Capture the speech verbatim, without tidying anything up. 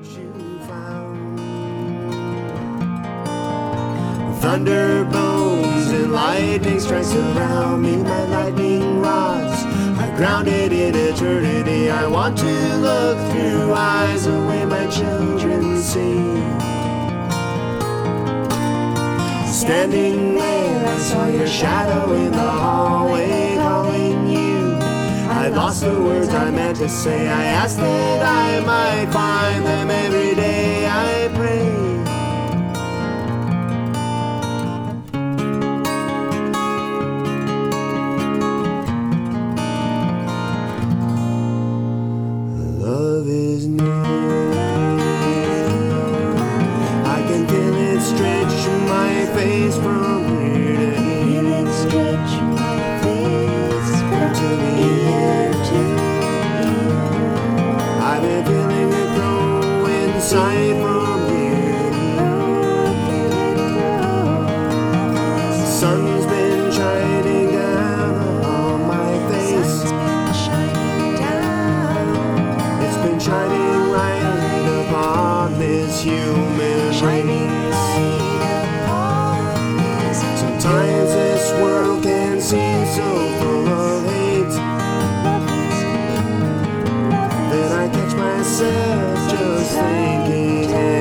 what you found. Thunderbolts and lightning strikes around me, my lightning rods are grounded in eternity. I want to look through eyes the way my children see. Standing there, I saw your shadow in the hallway calling you. I lost the words I meant to say. I asked that I might find them every day. I pray. Love is new. I can feel it stretch my face from here to here. Feel it stretch my face from here to here. I've been feeling it grow inside from here to here. The sun's been shining down on my face. It's been shining right upon this human race. Sometimes this world can seem so full of hate. Then I catch myself just thinking.